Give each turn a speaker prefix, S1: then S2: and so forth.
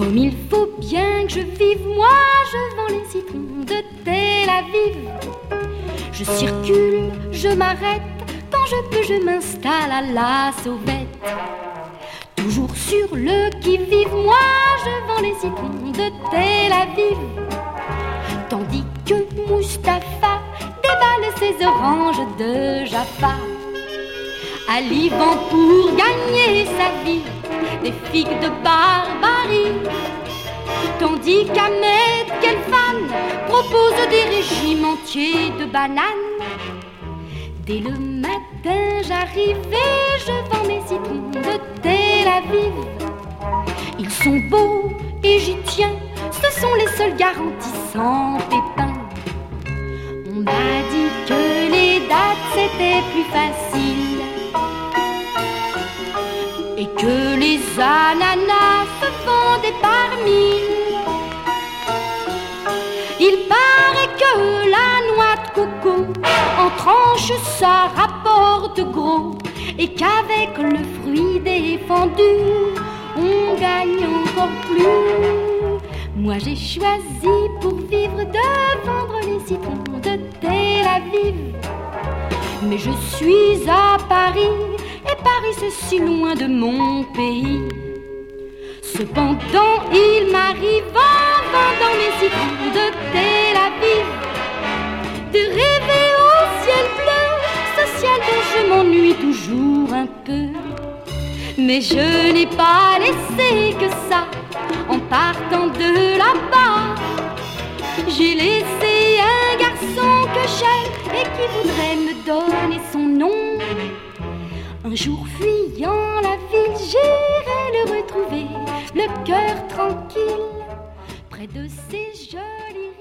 S1: Comme il faut bien que je vive, moi je vends les citrons de Tel Aviv. Je circule, je m'arrête, quand je peux je m'installe à la sauvette. Toujours sur le qui-vive, moi je vends les citrons de Tel Aviv. Tandis que Mustapha déballe ses oranges de Jaffa. Ali vend pour gagner sa vie des figues de barbarie. Tandis qu'Ahmed Kelfan propose des régimes entiers de bananes. Dès le matin j'arrive et je vends mes citrons de Tel Aviv. Ils sont beaux et j'y tiens, ce sont les seuls garantis sans pépins. On m'a dit que les dates c'était plus facile et que les ananas se vendaient par mille. Il paraît que la noix de coco en tranche ça rapporte gros, et qu'avec le fruit défendu on gagne encore plus. Moi j'ai choisi pour vivre de vendre les citrons de Tel Aviv. Mais je suis à Paris et Paris c'est si loin de mon pays. Cependant il m'arrive en vendant mes citrons de Tel Aviv de rêver au ciel bleu, ce ciel dont je m'ennuie toujours un peu. Mais je n'ai pas laissé que ça en partant de là-bas. J'ai laissé un garçon que j'aime et qui voudrait me donner son nom. Un jour fuyant la ville, j'irai le retrouver, le cœur tranquille, près de ces jolis